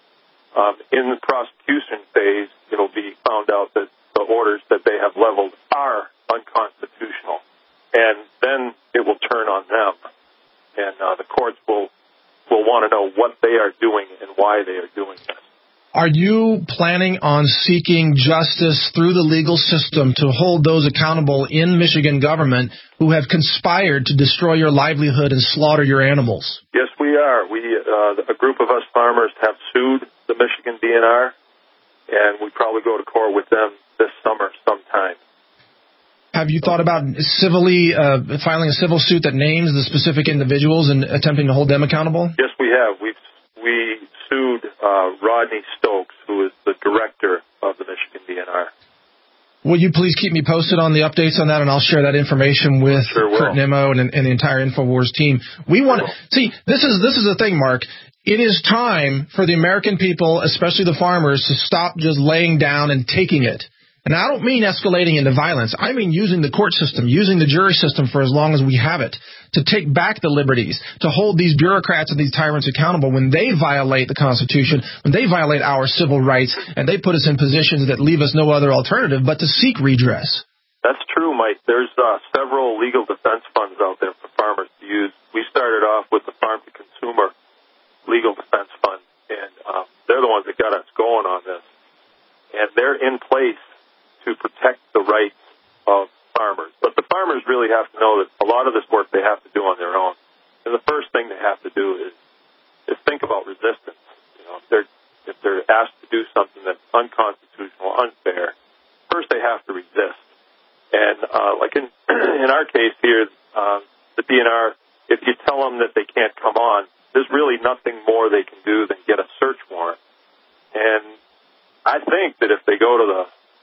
In the prosecution phase, it'll be found out that the orders that they have leveled are unconstitutional. And then it will turn on them. And the courts will want to know what they are doing and why they are doing this. Are you planning on seeking justice through the legal system to hold those accountable in Michigan government who have conspired to destroy your livelihood and slaughter your animals? Yes, we are. A group of us farmers have sued the Michigan DNR, and we probably go to court with them this summer sometime. Have you thought about civilly filing a civil suit that names the specific individuals and attempting to hold them accountable? Yes, we have. We sued Rodney Stokes, who is the director of the Michigan DNR. Will you please keep me posted on the updates on that, and I'll share that information with Kurt Nimmo and the entire InfoWars team. We want to see, this is the thing, Mark. It is time for the American people, especially the farmers, to stop just laying down and taking it. And I don't mean escalating into violence. I mean using the court system, using the jury system for as long as we have it, to take back the liberties, to hold these bureaucrats and these tyrants accountable when they violate the Constitution, when they violate our civil rights, and they put us in positions that leave us no other alternative but to seek redress. That's true, Mike. There's several legal defense funds out there for farmers to use. We started off with the Farm to Consumer Legal Defense Fund, and they're the ones that got us going on this. And they're in place to protect the rights of farmers. But the farmers really have to know that a lot of this work they have to do on their own. And the first thing they have to do is think about resistance. You know, if they're asked to do something that's unconstitutional, unfair, first they have to resist. And like in our case here, the DNR, if you tell them that they can't come on, there's really nothing more they can do than get a search warrant. And I think that if they go to the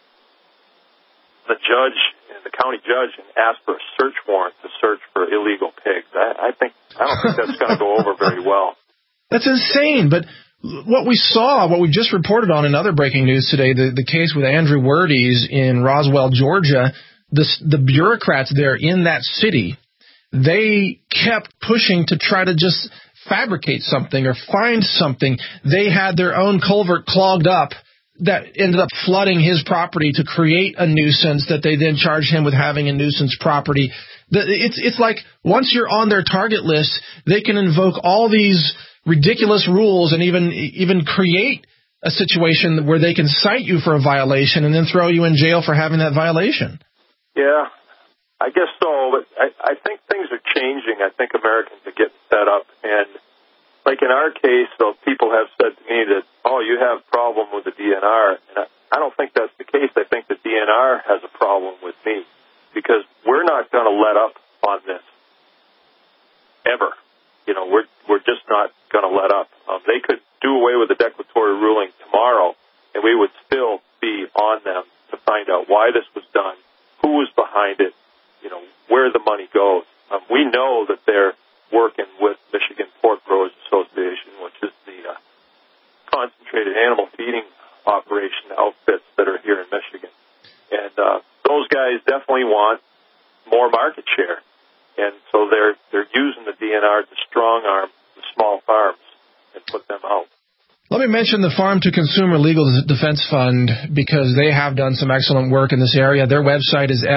judge and the county judge and ask for a search warrant to search for illegal pigs, I don't think that's going to go over very well. That's insane. But what we just reported on in other breaking news today, the case with Andrew Werdes in Roswell, Georgia, the bureaucrats there in that city, they kept pushing to try to just fabricate something or find something. They had their own culvert clogged up that ended up flooding his property to create a nuisance that they then charged him with having a nuisance property. It's like once you're on their target list, they can invoke all these ridiculous rules and even create a situation where they can cite you for a violation and then throw you in jail for having that violation. Yeah, I guess so. But I think things are changing. I think Americans are getting set up. And like in our case, though, people have said to me that, oh, you have a problem with the DNR. And I don't think that's the case. I think the DNR has a problem with me because we're not going to let up on this ever. You know, we're just not going to let up. They could do away with the declaratory ruling tomorrow, and we would still be on them to find out why this was done, who was behind it, you know, where the money goes. We know that they're working with Michigan Pork Growers Association, which is the concentrated animal feeding operation outfits that are here in Michigan. And those guys definitely want more market share. And so they're using the DNR to strong-arm the small farms and put them out. Let me mention the Farm to Consumer Legal Defense Fund because they have done some excellent work in this area. Their website is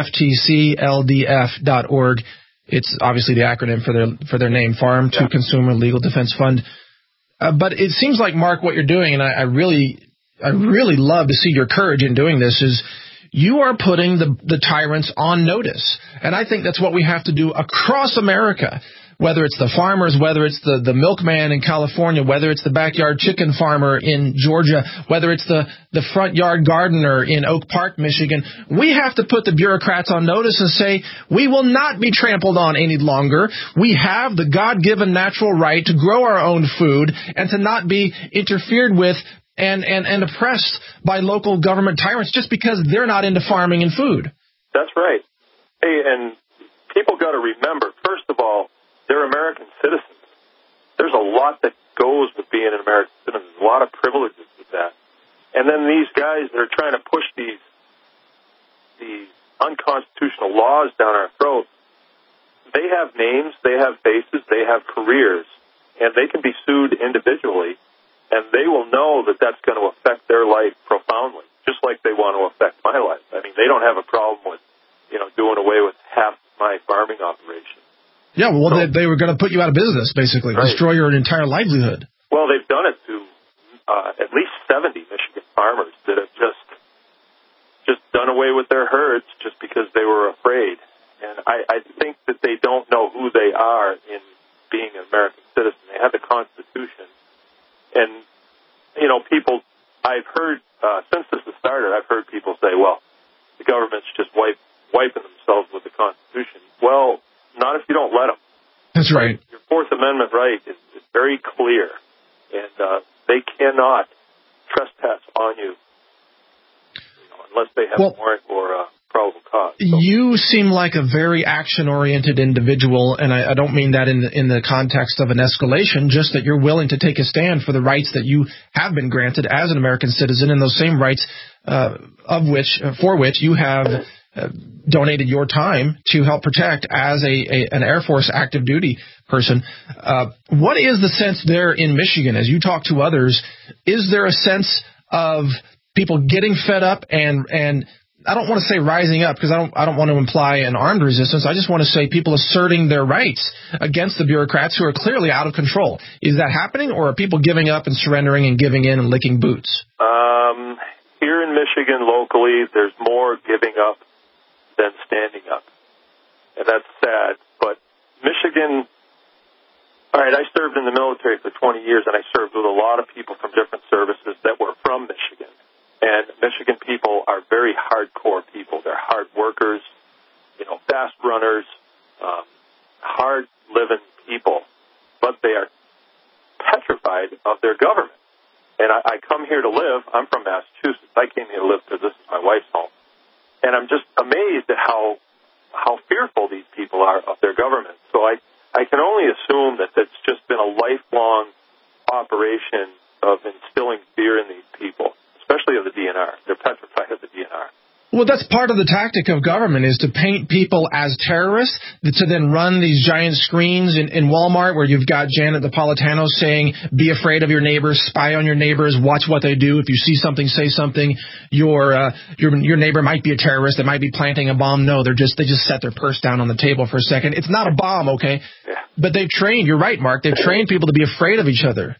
ftcldf.org. It's obviously the acronym for their name, Farm to Consumer Legal Defense Fund. But it seems like, Mark, what you're doing, and I really love to see your courage in doing this, is you are putting the tyrants on notice. And I think that's what we have to do across America, whether it's the farmers, whether it's the milkman in California, whether it's the backyard chicken farmer in Georgia, whether it's the front yard gardener in Oak Park, Michigan. We have to put the bureaucrats on notice and say, we will not be trampled on any longer. We have the God-given natural right to grow our own food and to not be interfered with and oppressed by local government tyrants just because they're not into farming and food. That's right. Hey, and people got to remember, first of all, they're American citizens. There's a lot that goes with being an American citizen, a lot of privileges with that. And then these guys that are trying to push these unconstitutional laws down our throats, they have names, they have faces, they have careers, and they can be sued individually. And they will know that that's going to affect their life profoundly, just like they want to affect my life. I mean, they don't have a problem with, doing away with half my farming operation. Yeah, well, they were going to put you out of business, basically, right. Destroy your entire livelihood. Well, they've done it to at least 70 Michigan farmers that have just done away with their herds just because they were afraid. And I think that they don't know who they are in being an American citizen. They have the Constitution. And, people, I've heard, since this has started, I've heard people say, well, the government's just wiping themselves with the Constitution. Well, not if you don't let them. That's right. Your Fourth Amendment right is very clear, and they cannot trespass on you, unless they have a warrant or probable cause. So. You seem like a very action-oriented individual, and I don't mean that in the context of an escalation, just that you're willing to take a stand for the rights that you have been granted as an American citizen, and those same rights for which you have donated your time to help protect as an Air Force active duty person. What is the sense there in Michigan as you talk to others? Is there a sense of people getting fed up and I don't want to say rising up because I don't want to imply an armed resistance. I just want to say people asserting their rights against the bureaucrats who are clearly out of control. Is that happening, or are people giving up and surrendering and giving in and licking boots? Here in Michigan locally, there's more giving up than standing up. And that's sad. But Michigan, all right, I served in the military for 20 years, and I served with a lot of people from different services that were from Michigan. And Michigan people are very hardcore people. They're hard workers, fast runners, hard-living people. But they are petrified of their government. And I come here to live. I'm from Massachusetts. I came here to live because this is my wife's home. And I'm just amazed at how fearful these people are of their government. So I can only assume that that's just been a lifelong operation of instilling fear in these people, especially of the DNR. They're petrified of the DNR. Well, that's part of the tactic of government is to paint people as terrorists, to then run these giant screens in Walmart where you've got Janet Napolitano saying, be afraid of your neighbors, spy on your neighbors, watch what they do. If you see something, say something. Your neighbor might be a terrorist. They might be planting a bomb. No, they just set their purse down on the table for a second. It's not a bomb, okay? Yeah. But they've trained, you're right, Mark, they've trained people to be afraid of each other.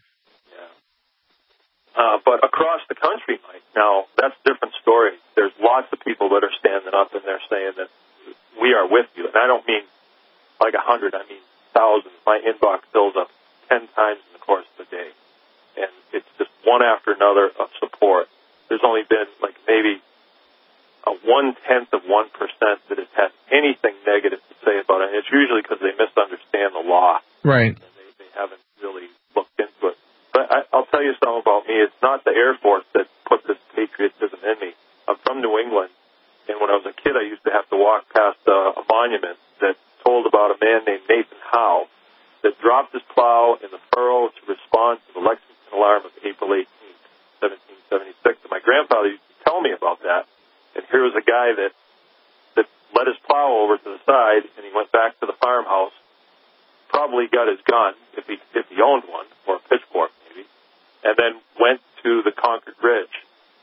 But across the country, Mike, now that's a different story. There's lots of people that are standing up and they're saying that we are with you. And I don't mean like 100, I mean thousands. My inbox fills up 10 times in the course of the day. And it's just one after another of support. There's only been like maybe a 0.1% that has had anything negative to say about it. And it's usually because they misunderstand the law. Right. And they haven't really looked into it. But I'll tell you something about me. It's not the Air Force that put this patriotism in me. I'm from New England, and when I was a kid, I used to have to walk past a monument that told about a man named Nathan Howe that dropped his plow in the furrow to respond to the Lexington alarm of April 18th, 1776. And my grandfather used to tell me about that. And here was a guy that let his plow over to the side, and he went back to the farmhouse, probably got his gun, if he owned one, or a pitchfork maybe, and then went to the Concord Ridge.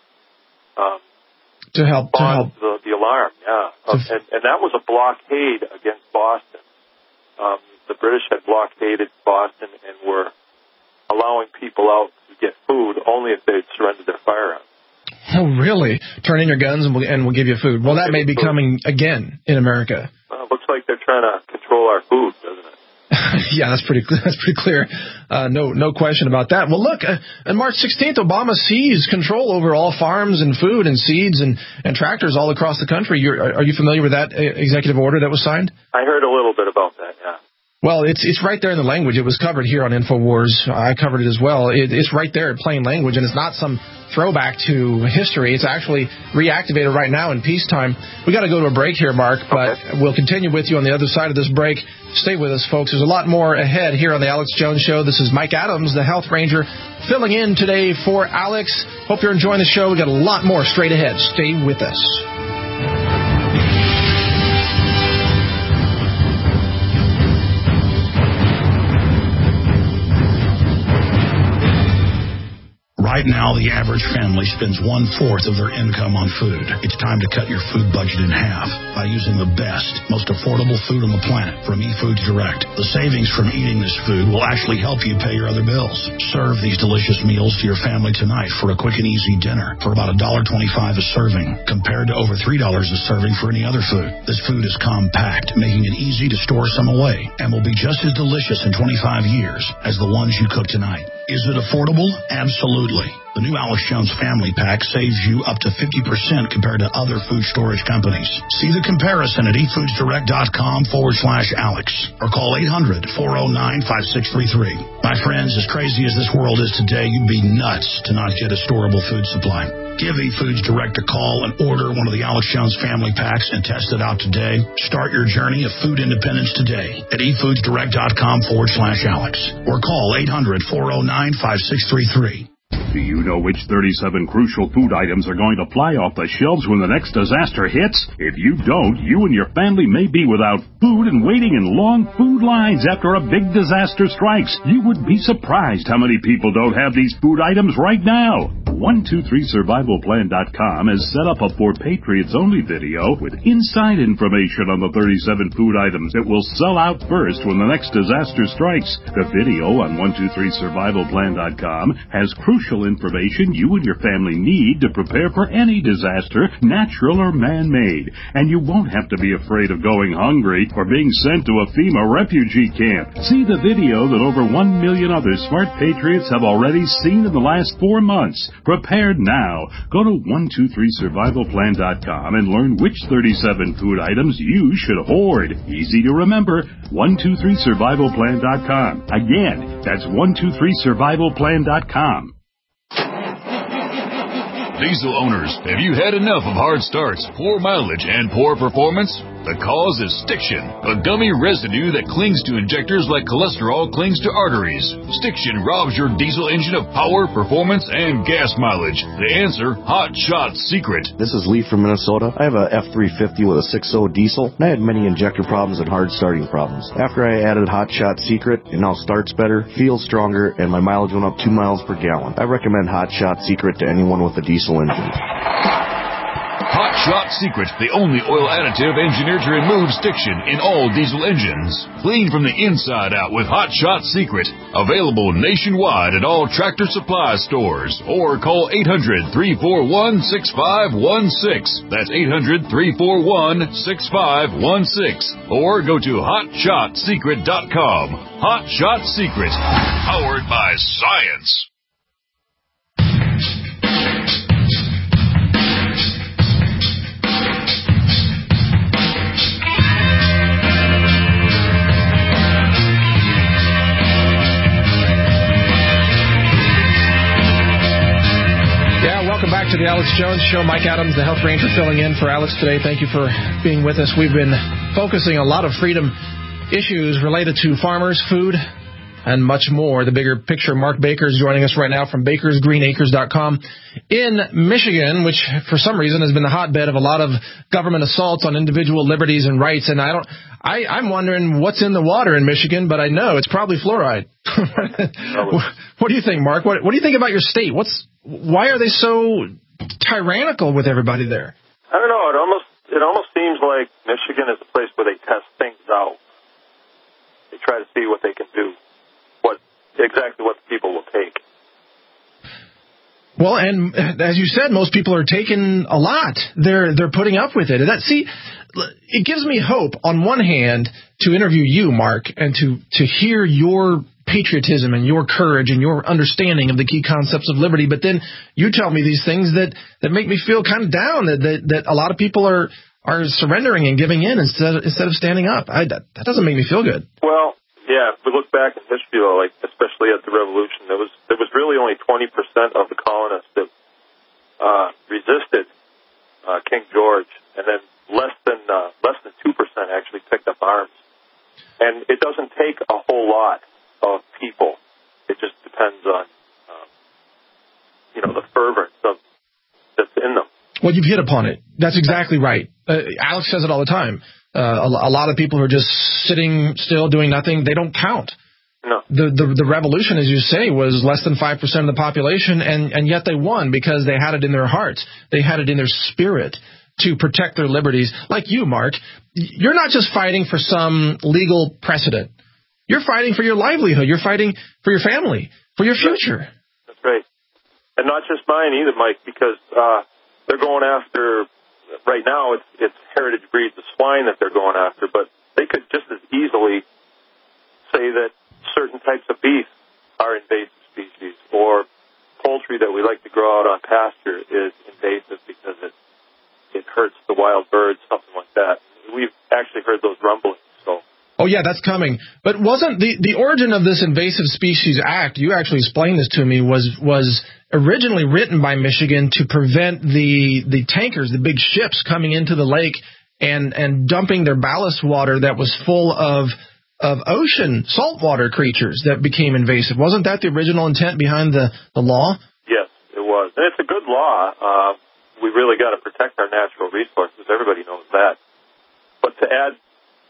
To help the alarm, yeah. And that was a blockade against Boston. The British had blockaded Boston and were allowing people out to get food only if they'd surrendered their firearms. Oh, really? Turn in your guns and we'll give you food. Well, that may be coming again in America. Looks like they're trying to control our food, doesn't it? Yeah, that's pretty clear. No question about that. Well, look, on March 16th, Obama seized control over all farms and food and seeds and tractors all across the country. Are you familiar with that executive order that was signed? I heard a little bit about that, yeah. Well, it's right there in the language. It was covered here on InfoWars. I covered it as well. It's right there in plain language, and it's not some throwback to history. It's actually reactivated right now in peacetime. We got to go to a break here, Mark, but we'll continue with you on the other side of this break. Stay with us, folks. There's a lot more ahead here on the Alex Jones Show. This is Mike Adams, the Health Ranger, filling in today for Alex. Hope you're enjoying the show. We got a lot more straight ahead. Stay with us. Right now, the average family spends 1/4 of their income on food. It's time to cut your food budget in half by using the best, most affordable food on the planet from eFoods Direct. The savings from eating this food will actually help you pay your other bills. Serve these delicious meals to your family tonight for a quick and easy dinner for about $1.25 a serving, compared to over $3 a serving for any other food. This food is compact, making it easy to store some away, and will be just as delicious in 25 years as the ones you cook tonight. Is it affordable? Absolutely. The new Alex Jones Family Pack saves you up to 50% compared to other food storage companies. See the comparison at eFoodsDirect.com/Alex or call 800-409-5633. My friends, as crazy as this world is today, you'd be nuts to not get a storable food supply. Give eFoods Direct a call and order one of the Alex Jones Family Packs and test it out today. Start your journey of food independence today at eFoodsDirect.com/Alex or call 800-409-5633. Do you know which 37 crucial food items are going to fly off the shelves when the next disaster hits? If you don't, you and your family may be without food and waiting in long food lines after a big disaster strikes. You would be surprised how many people don't have these food items right now. 123survivalplan.com has set up a For Patriots Only video with inside information on the 37 food items that will sell out first when the next disaster strikes. The video on 123survivalplan.com has crucial information you and your family need to prepare for any disaster, natural or man-made. And you won't have to be afraid of going hungry or being sent to a FEMA refugee camp. See the video that over 1 million other smart patriots have already seen in the last 4 months. Prepared now. Go to 123survivalplan.com and learn which 37 food items you should hoard. Easy to remember. 123survivalplan.com. Again, that's 123survivalplan.com. Diesel owners, have you had enough of hard starts, poor mileage, and poor performance? The cause is Stiction, a gummy residue that clings to injectors like cholesterol clings to arteries. Stiction robs your diesel engine of power, performance, and gas mileage. The answer, Hot Shot Secret. This is Lee from Minnesota. I have a F350 with a 6.0 diesel, and I had many injector problems and hard starting problems. After I added Hot Shot Secret, it now starts better, feels stronger, and my mileage went up 2 miles per gallon. I recommend Hot Shot Secret to anyone with a diesel engine. Hot Shot Secret, the only oil additive engineered to remove stiction in all diesel engines. Clean from the inside out with Hot Shot Secret. Available nationwide at all Tractor Supply stores. Or call 800-341-6516. That's 800-341-6516. Or go to HotShotSecret.com. Hot Shot Secret. Powered by science. Welcome back to the Alex Jones Show. Mike Adams, the Health Ranger, filling in for Alex today. Thank you for being with us. We've been focusing a lot of freedom issues related to farmers, food, and much more. The bigger picture, Mark Baker is joining us right now from bakersgreenacres.com in Michigan, which for some reason has been the hotbed of a lot of government assaults on individual liberties and rights. And I'm wondering what's in the water in Michigan, but I know it's probably fluoride. What do you think, Mark? What do you think about your state? Why are they so tyrannical with everybody there? I don't know. It almost seems like Michigan is a place where they test things out. They try to see what they can do. Exactly what the people will take. Well, and as you said, most people are taking a lot. They're putting up with it. It gives me hope on one hand to interview you, Mark, and to hear your patriotism and your courage and your understanding of the key concepts of liberty. But then you tell me these things that make me feel kind of down, that a lot of people are surrendering and giving in instead of standing up. That doesn't make me feel good. Well, yeah, if we look back in history, like especially at the Revolution, there was really only 20% of the colonists that resisted King George, and then less than 2% actually picked up arms. And it doesn't take a whole lot of people. It just depends on the fervor that's in them. Well, you've hit upon it. That's exactly right. Alex says it all the time. A lot of people who are just sitting still doing nothing, they don't count. No. The revolution, as you say, was less than 5% of the population, and yet they won because they had it in their hearts. They had it in their spirit to protect their liberties. Like you, Mark, you're not just fighting for some legal precedent. You're fighting for your livelihood. You're fighting for your family, for your future. That's right. And not just mine either, Mike, because they're going after... Right now, it's heritage breeds of swine that they're going after, but they could just as easily say that certain types of beef are invasive species, or poultry that we like to grow out on pasture is invasive because it hurts the wild birds, something like that. We've actually heard those rumblings. Oh, yeah, that's coming. But wasn't the origin of this Invasive Species Act, you actually explained this to me, was originally written by Michigan to prevent the tankers, the big ships coming into the lake and dumping their ballast water that was full of ocean saltwater creatures that became invasive. Wasn't that the original intent behind the law? Yes, it was. And it's a good law. We really got to protect our natural resources. Everybody knows that. But to add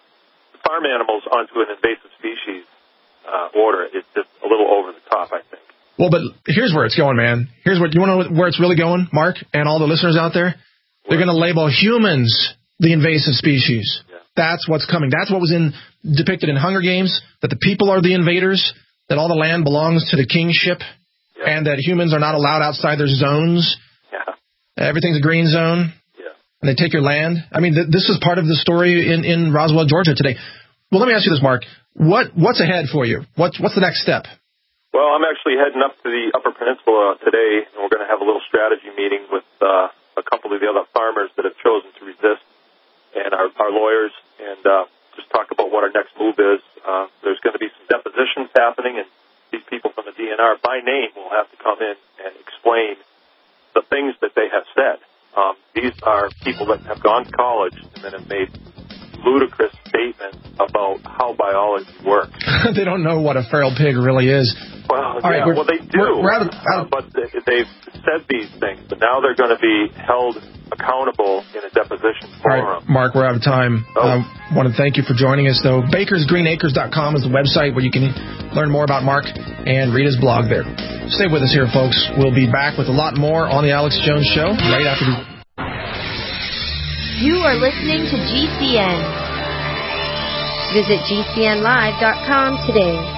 farm animals onto an invasive species order is just a little over the top, I think. Well, but here's where it's going, man. You want to know where it's really going, Mark, and all the listeners out there? They're going to label humans the invasive species. Yeah. That's what's coming. That's what was depicted in Hunger Games, that the people are the invaders, that all the land belongs to the kingship, and that humans are not allowed outside their zones. Yeah. Everything's a green zone. And they take your land. I mean, this is part of the story in Roswell, Georgia today. Well, let me ask you this, Mark. What's ahead for you? What's the next step? Well, I'm actually heading up to the Upper Peninsula today, and we're going to have a little strategy meeting with a couple of the other farmers that have chosen to resist, and our lawyers, and just talk about what our next move is. There's going to be some depositions happening, and these people from the DNR, by name, will have to come in and explain the things that they have said. These are people that have gone to college and then have made ludicrous statements about how biology works. They don't know what a feral pig really is. Well, they do. But they've said these things, but now they're going to be held accountable in a deposition forum. All right, Mark, we're out of time. I want to thank you for joining us, though. bakersgreenacres.com is the website where you can learn more about Mark and read his blog there. Stay with us here, folks. We'll be back with a lot more on The Alex Jones Show right after the... You are listening to GCN. Visit GCNlive.com today.